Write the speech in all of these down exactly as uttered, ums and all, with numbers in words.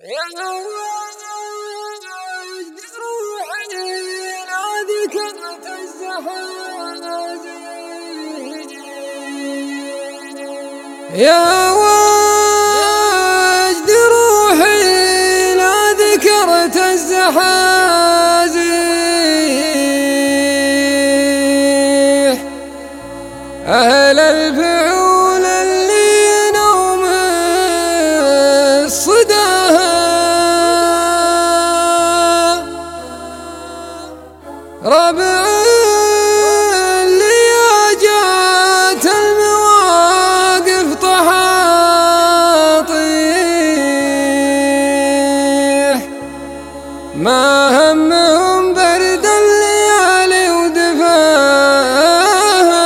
يا واجد روحي ناديك انت الزحازين، يا واجد روحي ناديك انت الزحازين، أهل الفعول اللي نوم الصداها ربع اللي جات المواقف طحاطيح، ما همهم برد الليالي ودفاها،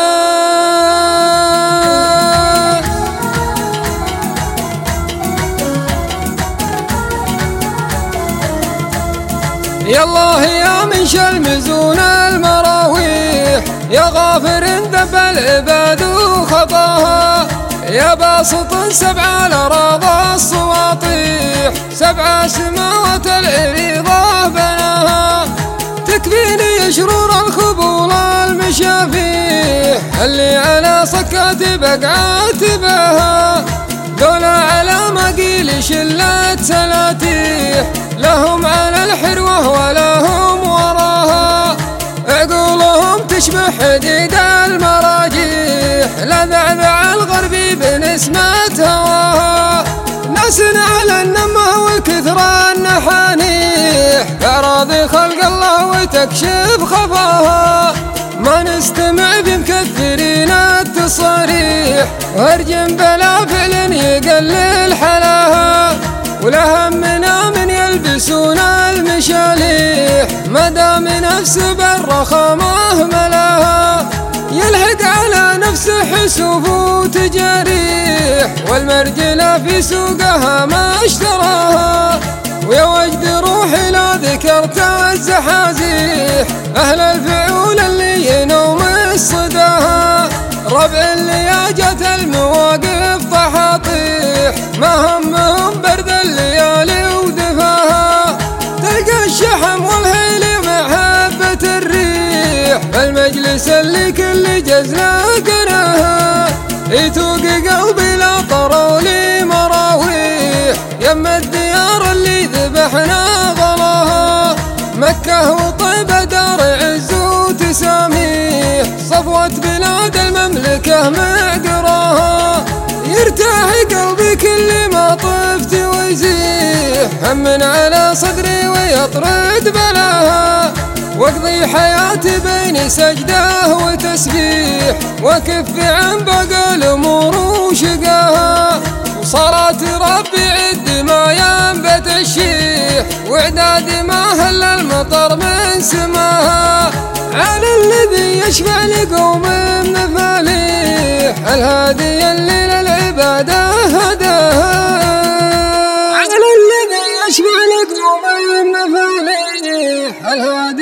يا الله يا من شل مزون المراويح، يا غافر ذنب العباد وخطاها، يا باسط سبع الأراضي السواطيح، سبع سماوات العريضة بناها، تكفيني شرور الخبول المشافيح اللي على صكات بقعات بها، ذولا على مقيل شلة سلاتيح، لهم على الحروة ولهم وراها، عقولهم تشبه حديد المراجيح، لذعذع الغربي بنسمة هواها، ناس على النمة وكثر النحانيح، أراضي خلق الله وتكشف خفاها، ما نستمع بمكثرين التصاريح، وارجم بلا فعل يقلل حلاها، ولا همنا من يلبسون المشاليح، مدام نفس بالرخامة ملاها، يلحق على نفسه حسوب وتجاريح، والمرجلة في سوقها ما اشتراها، ويا وجد روحي لا ذكرت الزحازيح، أهل الفعول اللي ينوم الصداها، ربع اللي جات المواقف طحاطيح، ما همهم برد الليالي ودفاها، تلقى الشحم والهيل محبة الريح، المجلس اللي كل جزلة قناها، يتوق قلبي لا طرولي مراويح، يم الديار اللي ذبحنا غلاها، مكة وطيبة دار عز وتساميح، صفوة بلاد المملكة معقراها، يرتاح قلبي كل ما طفت ويزيح، هم على صدري ويطرد بلاها، واقضي حياتي بين سجده وتسبيح، وكف عن بقى الامور وشقاها، وصلاة ربي عد ما ينبت الشيح، واعداد ما هل المطر من سماها، على الذي يشفع لقوم مفاليح، الهادي اللي للعبادة هداها، على الذي يشفع لقوم مفاليح، الهادي